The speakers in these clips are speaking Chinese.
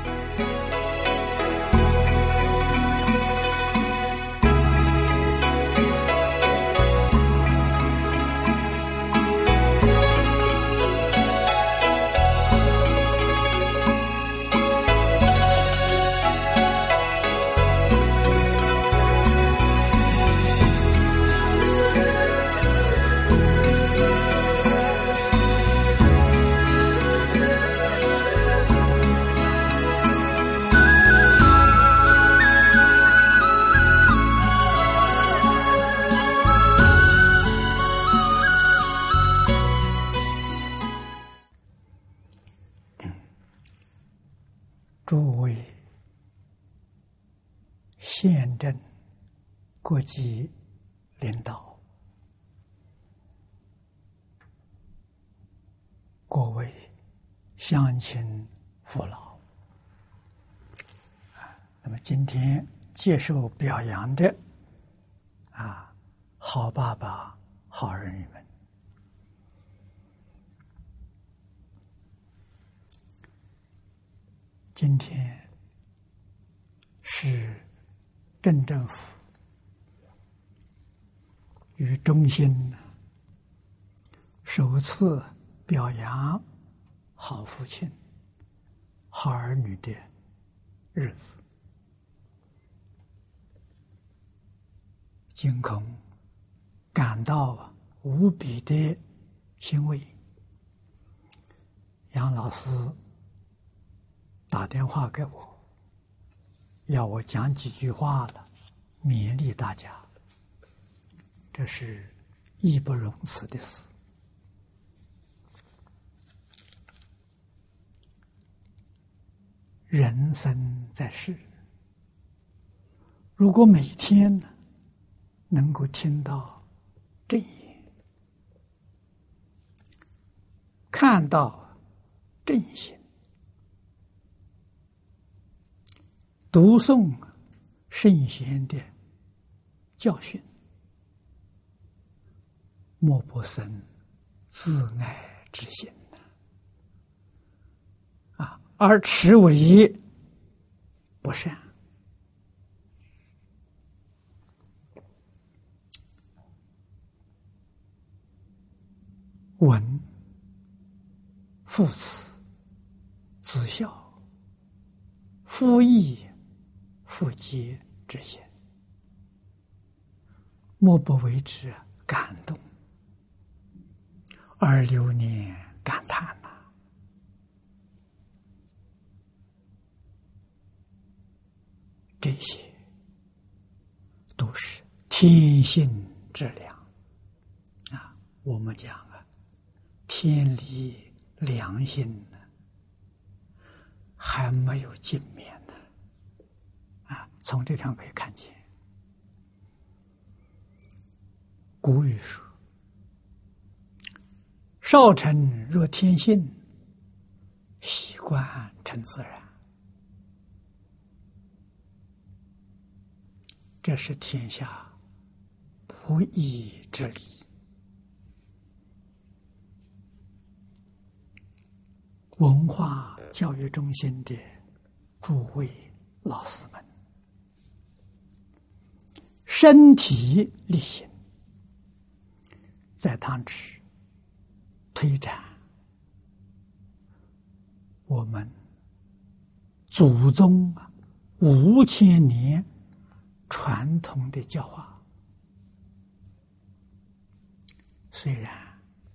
诸位县镇各级领导，各位乡亲父老，那么今天接受表扬的好爸爸、好儿女们，今天是镇政府与中心首次表扬好父亲、好儿女的日子，惊恐感到无比的欣慰。杨老师打电话给我，要我讲几句话了，勉励大家，这是义不容辞的事。人生在世，如果每天能够听到正言，看到正行，读诵圣贤的教训，莫不生自爱之心而持为不善。闻父慈子孝，父义父节之心，莫不为之感动而流年感叹呐。这些都是天性之良我们讲天理良心还没有尽灭呢从这条可以看见，古语说：“少成若天性，习惯成自然。”这是天下不义之理。文化教育中心的诸位老师们，身体力行，在当时推展我们祖宗5000年传统的教化。虽然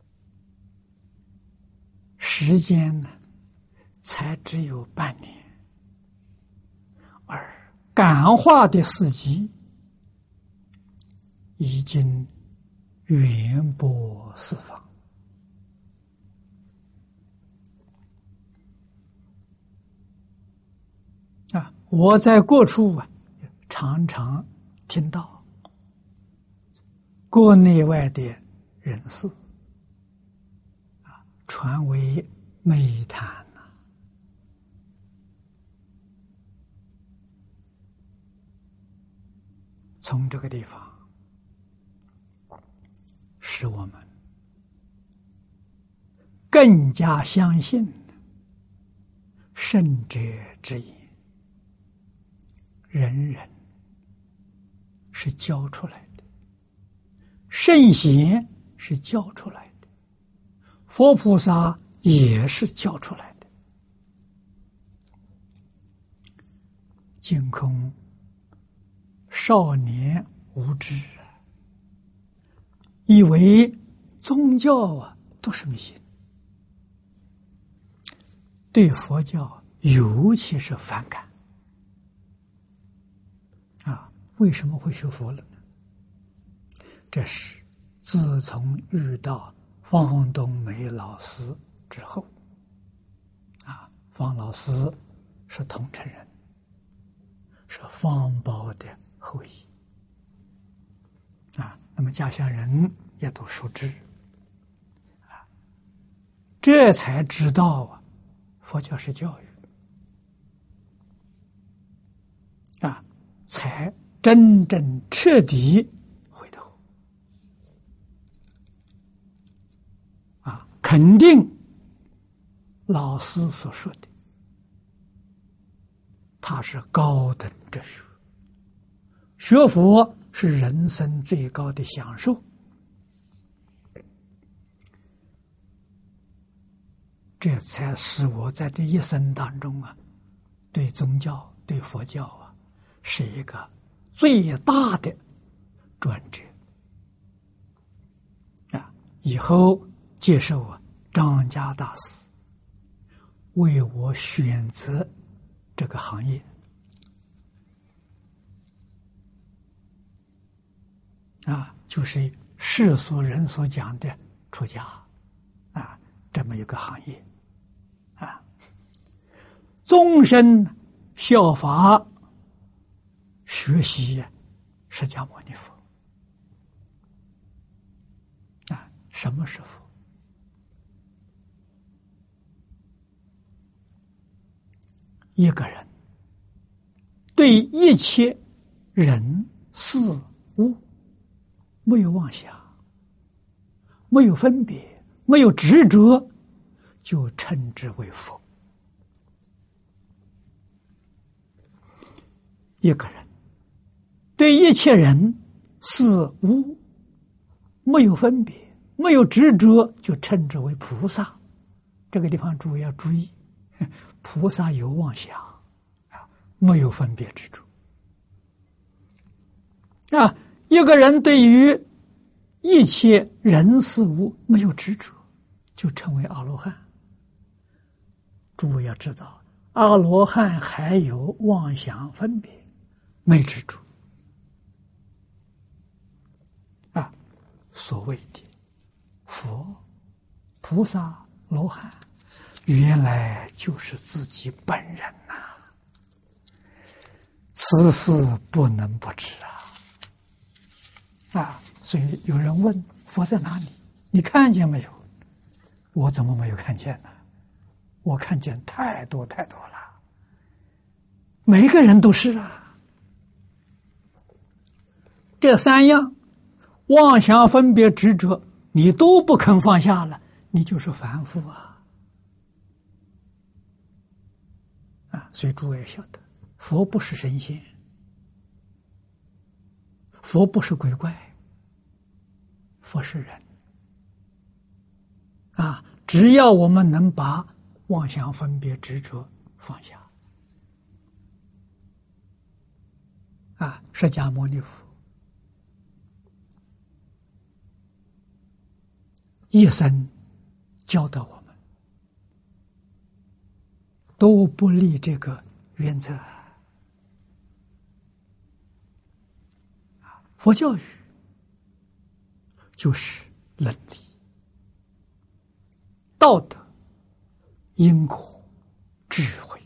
时间才只有半年，而感化的事迹已经远播四方。我在各处常常听到国内外的人士传为美谈从这个地方使我们更加相信圣者之言，人人是教出来的，圣贤是教出来的，佛菩萨也是教出来的。净空少年无知，以为宗教都是迷信，对佛教尤其是反感。为什么会学佛了呢？这是自从遇到方东梅老师之后，方老师是桐城人，是方苞的后裔，那么家乡人也都熟知，这才知道佛教是教育，才真正彻底回头，肯定老师所说的，它是高等哲学，学佛是人生最高的享受。这才使我在这一生当中对宗教、对佛教是一个最大的转折。以后接受张家大师为我选择这个行业，就是世俗人所讲的出家这么一个行业终身效法学习释迦牟尼佛。什么是佛？一个人对一切人事物没有妄想，没有分别，没有执着，就称之为佛。一个人对一切人事物没有分别，没有执着，就称之为菩萨。这个地方诸位要注意，菩萨有妄想没有分别执着一个人对于一切人事物没有执着，就称为阿罗汉。诸位要知道，阿罗汉还有妄想分别，没执着所谓的佛、菩萨、罗汉，原来就是自己本人此事不能不知所以有人问佛在哪里？你看见没有？我怎么没有看见呢？我看见太多太多了，每个人都是这三样妄想分别执着你都不肯放下了，你就是凡夫所以诸位晓得，佛不是神仙，佛不是鬼怪，佛是人只要我们能把妄想分别执着放下释迦牟尼佛一生教导我们都不离这个原则。佛教育就是伦理、道德、因果、智慧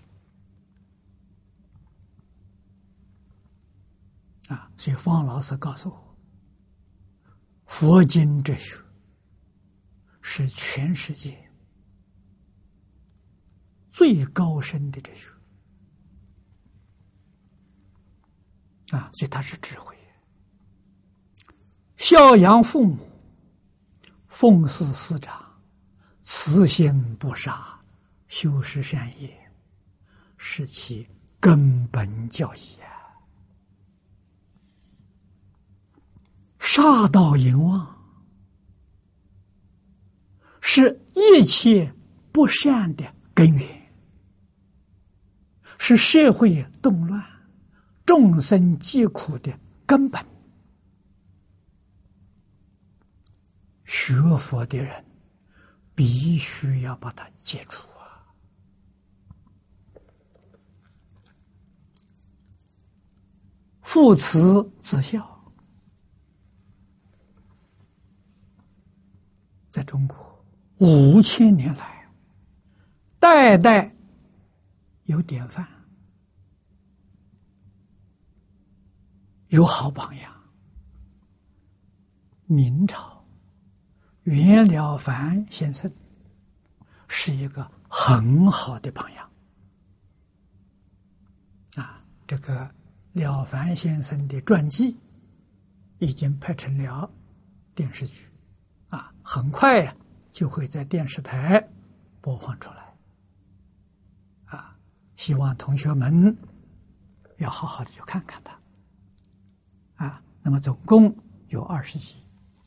所以方老师告诉我，佛经哲学是全世界最高深的哲学所以它是智慧。孝养父母，奉事师长，慈心不杀，修持善业， 是其根本教义啊！杀盗淫妄是一切不善的根源，是社会动乱、众生疾苦的根本。学佛的人必须要把它戒除啊！父慈子孝，在中国5000年来，代代有典范，有好榜样。明朝袁了凡先生是一个很好的榜样啊！这个了凡先生的传记已经拍成了电视剧啊，很快呀就会在电视台播放出来啊！希望同学们要好好的去看看它啊。那么总共有20集。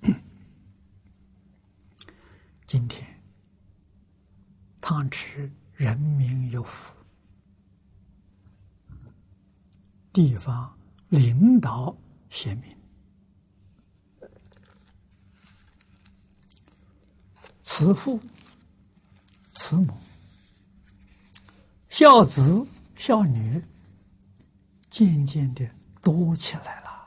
今天汤池人民有福，地方领导贤明，慈父慈母，孝子孝女渐渐的多起来了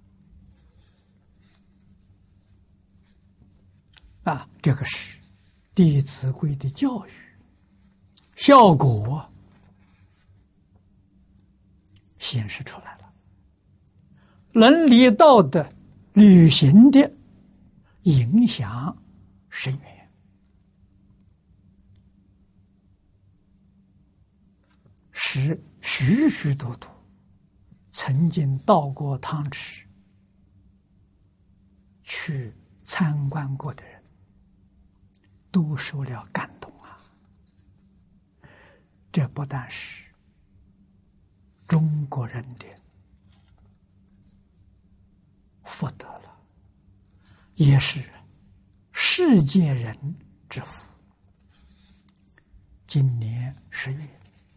啊！这个是《弟子规》的教育效果显示出来了，伦理道德履行的影响深远，使许许多多曾经到过汤池去参观过的人都受了感动啊！这不但是中国人的福德了，也是世界人之福。今年10月，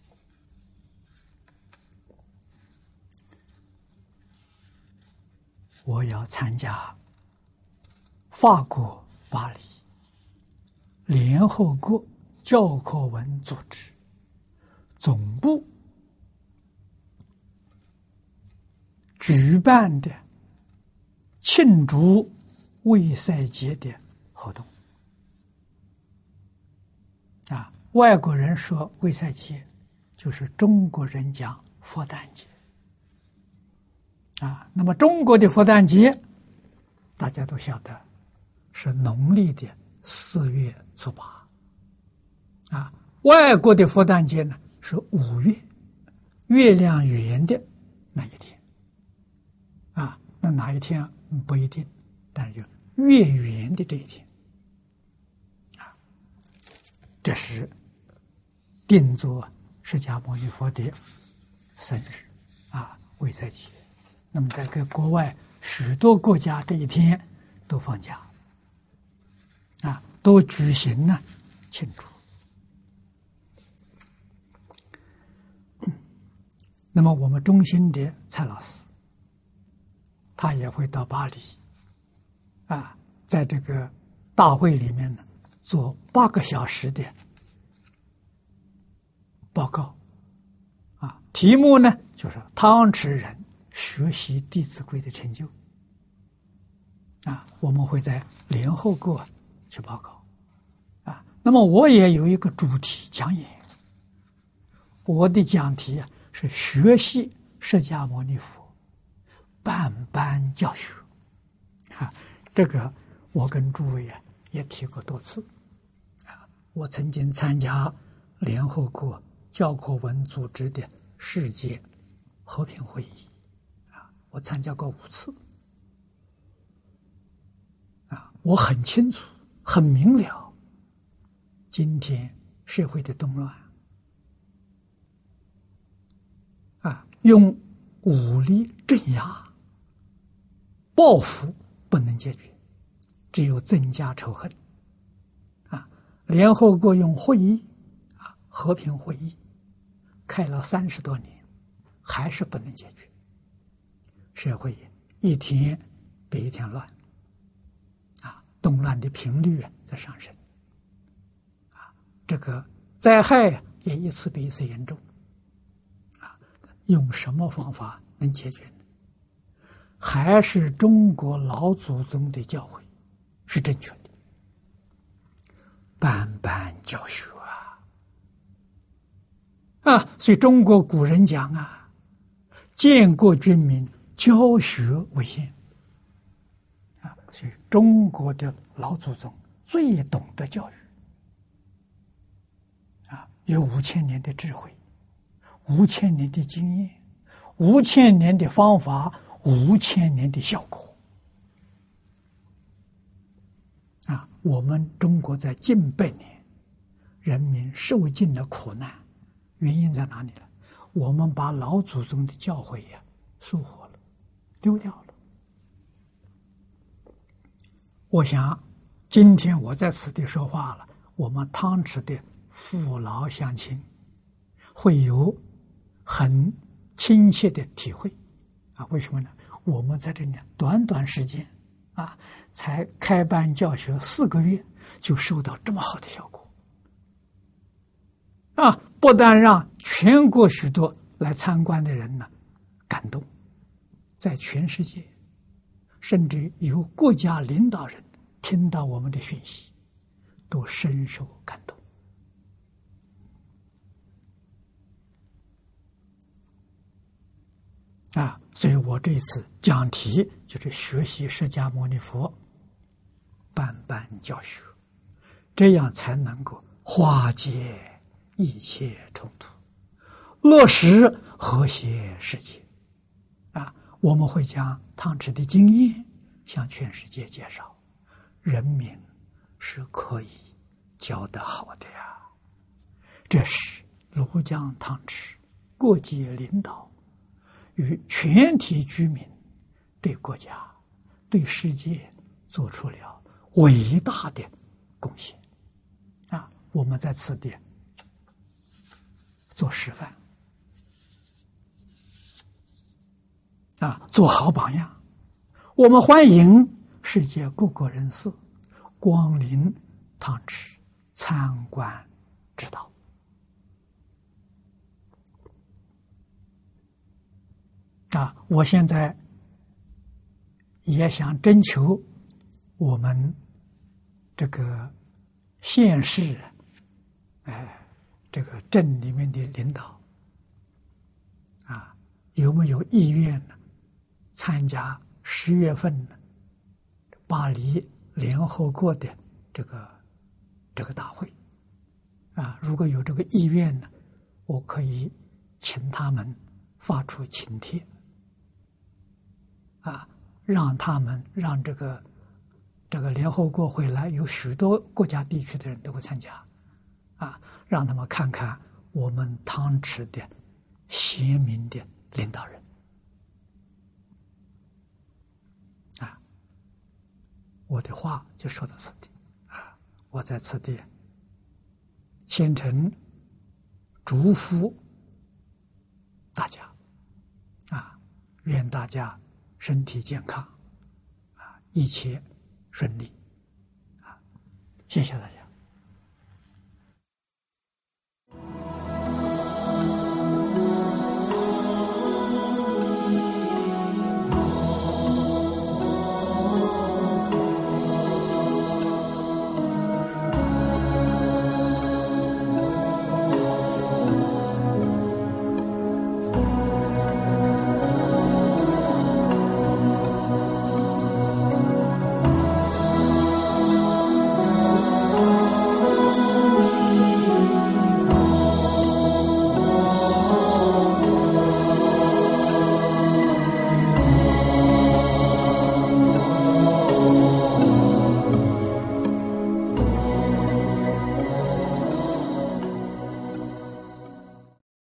我要参加法国巴黎联合国教科文组织总部举办的庆祝卫赛节的活动啊！外国人说卫赛节，就是中国人讲佛诞节啊。那么中国的佛诞节，大家都晓得是农历的4月初8啊。外国的佛诞节呢是5月，月亮圆的那一天啊。那哪一天不一定，但是就月圆的这一天啊，这是定作释迦牟尼佛的生日啊，卫赛节。那么在国外许多国家这一天都放假啊，都举行呢庆祝。那么我们中心的蔡老师，他也会到巴黎啊，在这个大会里面呢做8个小时的报告啊，题目呢就是汤池人学习《弟子规》的成就啊，我们会在联合国去报告啊。那么我也有一个主题讲演，我的讲题啊是学习释迦牟尼佛办班教学啊，这个我跟诸位啊也提过多次啊。我曾经参加联合国教科文组织的世界和平会议啊，我参加过5次啊，我很清楚很明了今天社会的动乱用武力镇压、报复不能解决，只有增加仇恨。联合国用会议和平会议开了30多年，还是不能解决。社会一天比一天乱，动乱的频率在上升，这个灾害也一次比一次严重，用什么方法能解决呢？还是中国老祖宗的教诲是正确的，班班教学所以中国古人讲建国军民，教学为先所以中国的老祖宗最懂得教育有5000年的智慧，5000年的经验，5000年的方法，5000年的效果我们中国在近100年人民受尽了苦难，原因在哪里呢？我们把老祖宗的教诲疏忽了，丢掉了。我想今天我在此地说话了，我们汤池的父老乡亲会有很亲切的体会为什么呢？我们在这里短短时间才开班教学4个月，就收到这么好的效果不但让全国许多来参观的人感动，在全世界甚至有国家领导人听到我们的讯息都深受感动所以我这一次讲题就是学习释迦牟尼佛班班教学，这样才能够化解一切冲突，落实和谐世界我们会将汤池的经验向全世界介绍，人民是可以教得好的这是庐江汤池各界领导与全体居民对国家对世界做出了伟大的贡献我们在此地做示范做好榜样。我们欢迎世界各国人士光临汤池参观指导我现在也想征求我们这个县市这个镇里面的领导有没有意愿参加10月份巴黎联合国的这个大会如果有这个意愿我可以请他们发出请帖让他们让这个联合国会来，有许多国家地区的人都会参加让他们看看我们汤池的贤明的领导人我的话就说到此地我在此地虔诚祝福大家愿大家身体健康一切顺利谢谢大家。